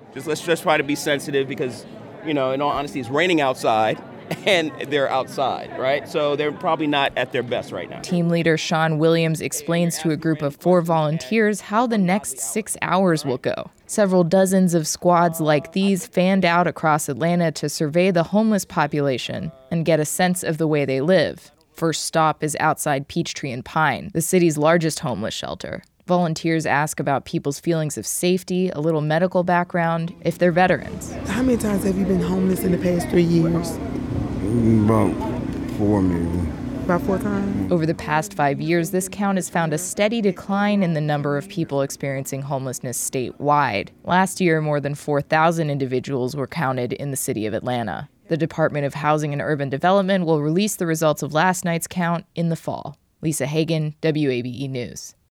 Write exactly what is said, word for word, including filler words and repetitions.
Just let's just try to be sensitive because, you know, in all honesty, it's raining outside and they're outside, right? So they're probably not at their best right now. Team leader Sean Williams explains to a group of four volunteers how the next six hours will go. Several dozens of squads like these fanned out across Atlanta to survey the homeless population and get a sense of the way they live. First stop is outside Peachtree and Pine, the city's largest homeless shelter. Volunteers ask about people's feelings of safety, a little medical background, if they're veterans. How many times have you been homeless in the past three years? About four, maybe. About four times? Over the past five years, this count has found a steady decline in the number of people experiencing homelessness statewide. Last year, more than four thousand individuals were counted in the city of Atlanta. The Department of Housing and Urban Development will release the results of last night's count in the fall. Lisa Hagen, W A B E News.